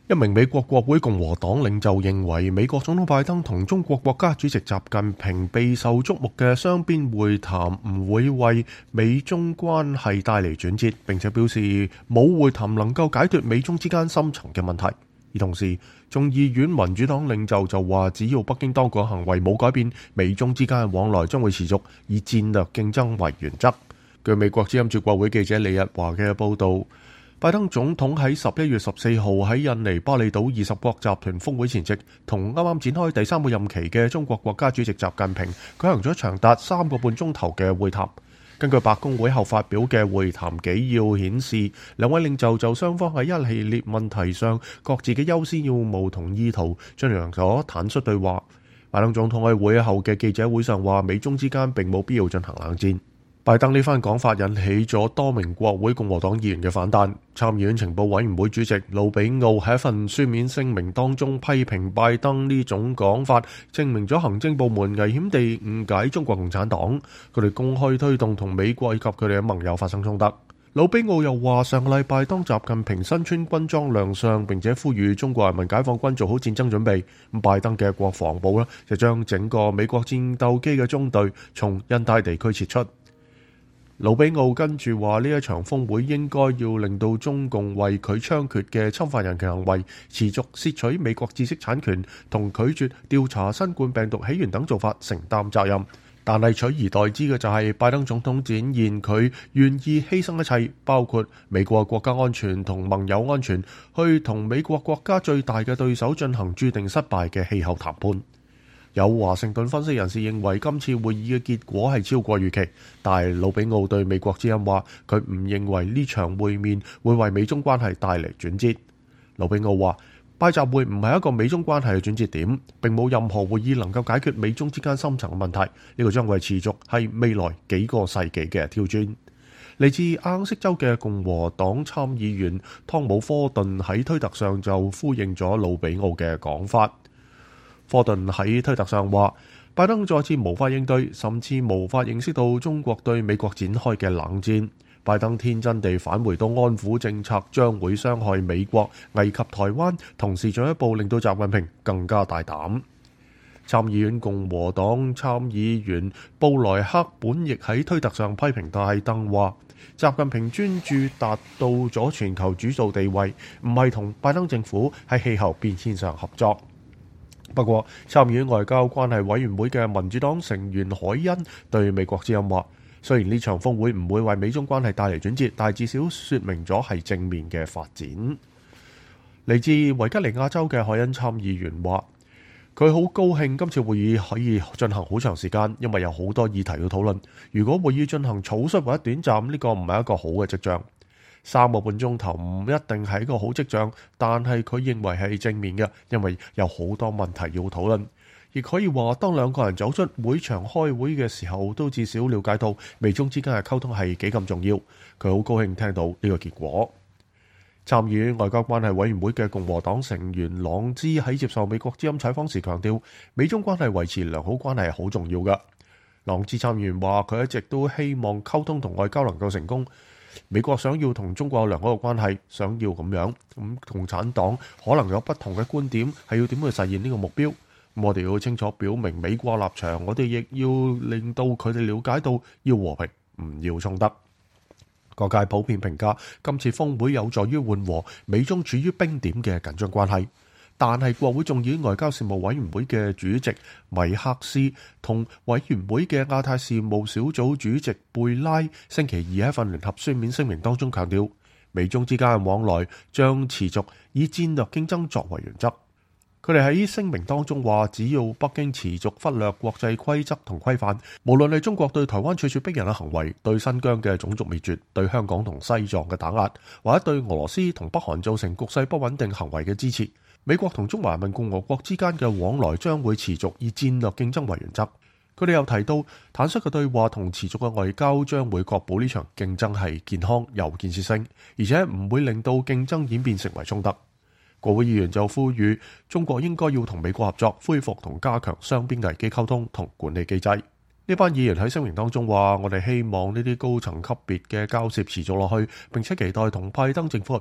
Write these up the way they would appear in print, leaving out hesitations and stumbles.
一名美國國會共和黨領袖認為，美國總統拜登同中國國家主席習近平備受矚目嘅雙邊會談唔會為美中關係帶嚟轉折，並且表示冇會談能夠解決美中之間深層嘅問題。而同時，眾議院民主黨領袖就話，只要北京當局行為冇改變，美中之間嘅往來將會持續，以戰略競爭為原則。據美國之音駐國會記者李日華嘅報導，拜登總統喺11月14號喺印尼巴厘島20國集團峰會前夕，同啱啱展開第3個任期嘅中國國家主席習近平舉行咗長達3個半鐘頭嘅會談。根據白宮會後發表嘅會談紀要顯示，兩位領袖就雙方喺一系列問題上各自嘅優先要務同意圖進行咗坦率對話。拜登總統喺會後嘅記者會上話，美中之間並冇必要進行冷戰。拜登呢番講法引起咗多名國會共和黨議員嘅反彈。參議院情報委員會主席魯比奧喺一份書面聲明當中批評拜登呢種講法，證明咗行政部門危險地誤解中國共產黨，佢哋公開推動同美國以及佢哋嘅盟友發生衝突。魯比奧又話，上個禮拜當習近平身穿軍裝亮相，並且呼籲中國人民解放軍做好戰爭準備，拜登嘅國防部就將整個美國戰鬥機嘅中隊從印太地區撤出。魯比奧跟住話，呢一場峰會應該要令到中共為佢猖獗嘅侵犯人權行為、持續竊取美國知識產權同拒絕調查新冠病毒起源等做法承擔責任。但係取而代之嘅就係拜登總統展現佢願意犧牲一切，包括美國國家安全同盟友安全，去同美國國家最大嘅對手進行注定失敗嘅氣候談判。有華盛頓分析人士認為，今次會議嘅結果係超過預期，但係魯比奧對美國之音話，佢唔認為呢場會面會為美中關係帶嚟轉折。魯比奧話，拜習會唔係一個美中關係嘅轉折點，並冇任何會議能夠解決美中之間深層嘅問題，呢個將會持續係未來幾個世紀嘅挑戰。嚟自阿肯色州嘅共和黨參議員湯姆科頓喺推特上就呼應咗魯比奧嘅講法。科頓喺推特上話，拜登再次無法應對，甚至無法認識到中國對美國展開嘅冷戰。拜登天真地返回到安撫政策將會傷害美國、危及台灣，同時進一步令到習近平更加大膽。參議院共和黨參議員布萊克本亦喺推特上批評拜登話，習近平專注達到咗全球主導地位，唔係同拜登政府喺氣候變遷上合作。不過，參議院外交關係委員會嘅民主黨成員凱恩對美國之音話，雖然呢場峰會唔會為美中關係帶嚟轉折，但至少說明咗係正面嘅發展。嚟自維吉尼亞州嘅凱恩參議員話，佢好高興今次會議可以進行好長時間，因為有好多議題要討論。如果會議進行草率或者短暫，呢個唔係一個好嘅跡象。3個半鐘頭唔一定係一個好跡象，但係佢認為係正面嘅，因為有好多問題要討論。亦可以話，當兩個人走出會場開會嘅時候，都至少了解到美中之間嘅溝通係幾咁重要。佢好高興聽到呢個結果。參議院外交關係委員會嘅共和黨成員朗茲喺接受美國之音採訪時強調，美中關係維持良好關係係好重要嘅。朗茲參議員話，佢一直都希望溝通同外交能夠成功。美國想要同中國有良好嘅關係，想要咁樣，共產黨可能有不同嘅觀點，係要點去實現呢個目標。我哋要清楚表明美國立場，我哋亦要令到佢哋了解到要和平，唔要衝突。各界普遍評價今次峰會有助於緩和美中處於冰點嘅緊張關係。但係國會眾議院外交事務委員會嘅主席米克斯同委員會嘅亞太事務小組主席貝拉星期二喺份聯合書面聲明當中強調，美中之間嘅往來將持續以戰略競爭作為原則。佢哋喺聲明當中話，只要北京持續忽略國際規則同規範，無論係中國對台灣處處逼人嘅行為，對新疆嘅種族滅絕，對香港同西藏嘅打壓，或者對俄羅斯同北韓造成局勢不穩定行為嘅支持，美國同中華人民共和國之間嘅往來將會持續以戰略競爭為原則。佢哋又提到，坦率嘅對話同持續嘅外交將會確保呢場競爭係健康有建設性，而且唔會令到競爭演變成為衝突。國會議員就呼籲中國應該要同美國合作，恢復同加強雙邊危機溝通同管理機制。呢班議員喺聲明當中話，我哋希望呢啲高層級別嘅交涉持續落去，並且期待同拜登政府合作。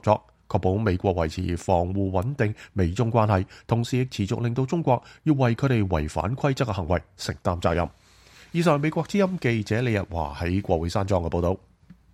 確保美國維持防護穩定美中關係，同時亦持續令到中國要為佢哋違反規則嘅行為承擔責任。以上係美國之音記者李日華喺國會山莊嘅報道。